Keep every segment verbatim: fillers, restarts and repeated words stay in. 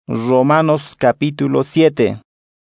Romanos capítulo siete.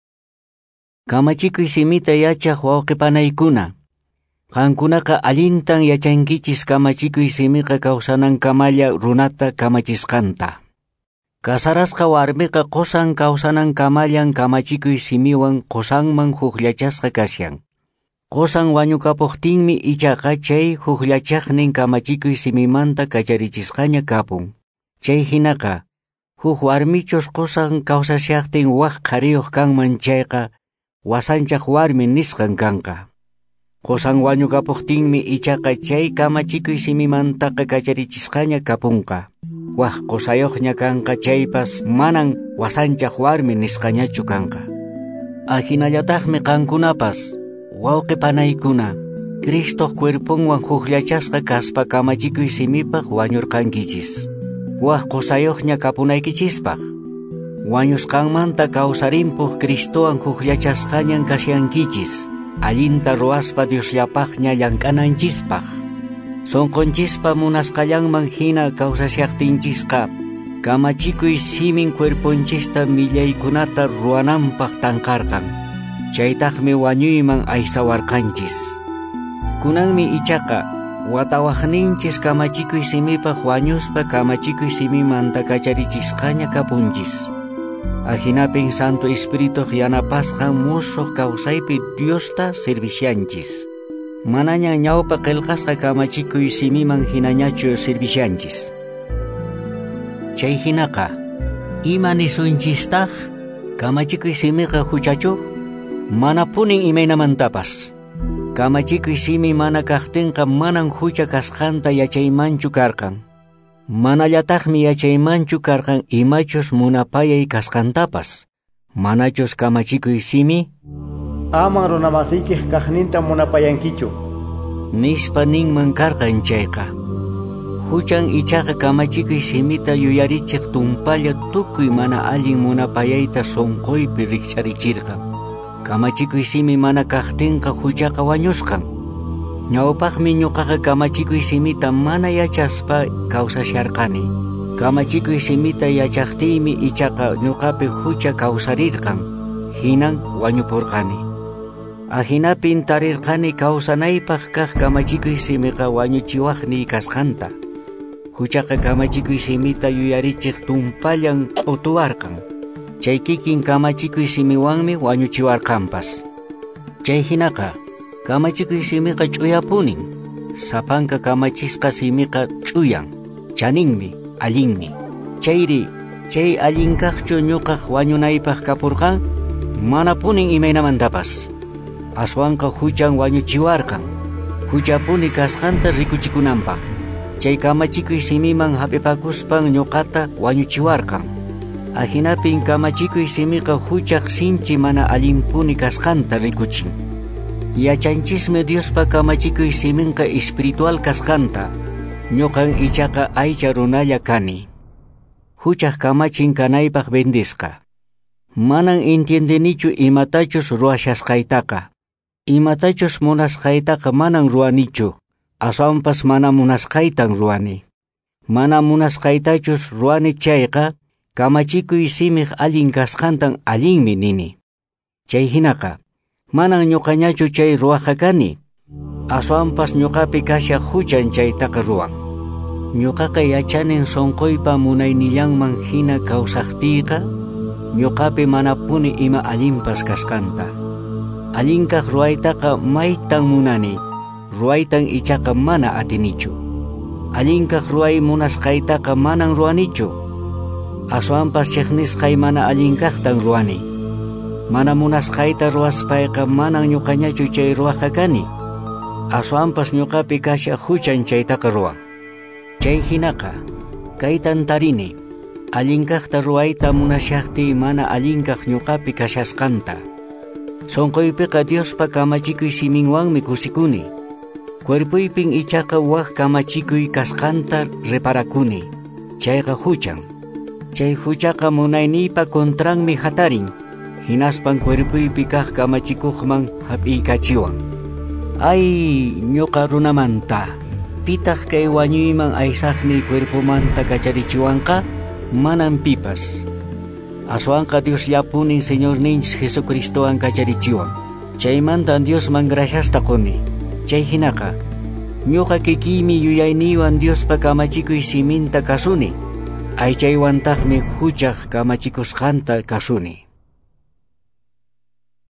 Kamachikuy simita yachaq wawqipanaykuna. Qankunaqa allintan yachankichis kamachikuy simiqa kawsanankamalla runata kamachisqanta. Kasarasqa warmiqa qosan kawsanankamallan kamachikuy simiwan qosanman hukllachasqa kasyan. Qosan wañukapuqtinmi ichaqa chay hukllachaqnin kamachikuy simimanta kacharichisqaña kapun. Chay hinaqa huk warmichus qosan kawsashaqtin waq qariyuq kanman chayqa wasanchaq warmi nisqan kanqa. Qosan wañukapuqtinmi ichaqa chay kamachikuy simimantaqa kacharichisqaña kapunqa. Waq qosayuqña kanqa chaypas manan wasanchaq warmi nisqañachu kanqa. Ahinallataqmi qankunapas wawqipanaykuna Cristo cuerpunwan hukllachasqa kaspa kamachikuy simipaq wañurqankichis. Waq qosayuqña kapunaykichispaq. Wañusqanmanta kawsarinpuq Cristowan hukllachasqañan kasyankichis. Allinta ruaspa Diosllapaqña llank'ananchispaq. Sonqonchispa munasqallanman hina kawsashaqtinchisqa kamachikuy simin cuerpunchista millaykunata ruwananpaq tanqarqan. Chaytaqmi wañuyman aysawarqanchis. Kunanmi ichaqa watawaqninchis kamachikuy simipaq wañuspa kamachikuy simimanta kacharichisqaña kapunchis. Ahinapin Santo Espirituq yanapasqan musuq kawsaypi Diosta servisyanchis. Manaña ñawpa qillqasqa kamachikuy simiman hinañachu servisyanchis. Chay hinaqa ima nisunchistaq kamachikuy simiqa huchachu? Mana punin imaynamantapas. Kamachikuy simi mana kaqtinqa manan hucha kasqanta yachaymanchu karqan. Manallataqmi yachaymanchu karqan imachus munapayay kasqantapas. Manachus kamachikuy simi aman runamasiykiq kaqninta munapayankichu nispa ninman karqan chayqa. Huchan ichaqa kamachikuy simita yuyarichiq tumpalla tukuy mana allin munapayayta sonqoypi rikcharichirqan. Kamachikuy simi mana kaqtinqa huchaqa wañusqan. Ñawpaqmi ñuqaqa kamachikuy simita mana yachaspa kawsasharqani. Kamachikuy simita yachaqtiymi ichaqa ñuqapi hucha kawsarirqan. Hinan wañupurqani. Ahinapin tarirqani kawsanaypaq kaq kamachikuy simiqa wañuchiwaqniy kasqanta. Huchaqa kamachikuy simita yuyarichiq tumpallan q'utuwarqan. Chay kikin kamachikuy simiwanmi wañuchiwarqanpas. Chay hinaqa kamachikuy simiqa ch'uyapunin. Sapanka kamachisqa simiqa ch'uyan. Chaninmi, allinmi. Chayri, chay allinkaqchu ñuqaq wañunaypaq kapurqan mana punin imaynamantapas. Aswanqa huchan wañuchiwarqan. Huchapuni kasqanta rikuchikunanpaq. Chay kamachikuy simiman hapipakuspan ñuqata wañuchiwarqan. Ahinapin kamachikuy simiqa huchaq sinchi mana allinpuni kasqanta rikuchin. Yachanchismi Diospa kamachikuy siminqa espiritual kasqanta. Ñuqan ichaqa aycha runalla kani. Huchaq kamachin kanaypaq bendisqa. Manan entiendenichu imatachus ruwashasqaytaqa. Imatachus munasqaytaqa manan ruwanichu. Aswanpas mana munasqaytan ruwani. Mana munasqaytachus ruwani chayqa kamachikuy simig allin kasqantan allinmi nini. Chay hinaqa manan ñuqañachu chay ruwaqa kani. Aswanpas ñuqapi kasya huchan chaytaqa ruwan. Ñuqaqa yachanin sonqoypa munaynillanman hina kawsaqtiyqa ñuqapi mana puni ima allinpas kasqanta. Allinkaq ruwaytaqa maytan munani. Ruwaytan ichaqa mana atinichu. Allinkaq ruway munasqaytaqa manan ruwanichu. Aswanpas chiqnisqay mana allinkaqtan ruwani. Mana munasqayta ruwaspayqa manan ñuqañachu chay ruwaqa kani. Aswanpas ñuqapi kasya huchan chaytaqa ruwan. Chay hinaqa kaytan tarini. Allinkaqta ruwayta munashaqti mana allinkaq ñuqapi kashasqanta. Sonqoypiqa Diospa kamachikuy siminwanmi kusikuni. Cuerpuypin ichaqa waq kamachikuy kasqanta reparakuni. Chayqa huchan. Chay huchaqa munayniypa kontranmi hatarin. Hinaspan cuerpuypi kaq kamachikuqman hap'iykachiwan. Ay ñuqa runamanta. Pitaq kay wañuyman aysaqniy cuerpumanta kacharichiwanqa? Manan pipas. Aswanqa Dios yapunin Señor ninchis Jesucristowan kacharichiwan. Chaymantan Dios man graciasta quni. Chay hinaqa ñuqa kikiymi yuyayniwan Diospa kamachikuy siminta kasuni. Aychaywantaqmi huchaq kamachikusqanta kasuni.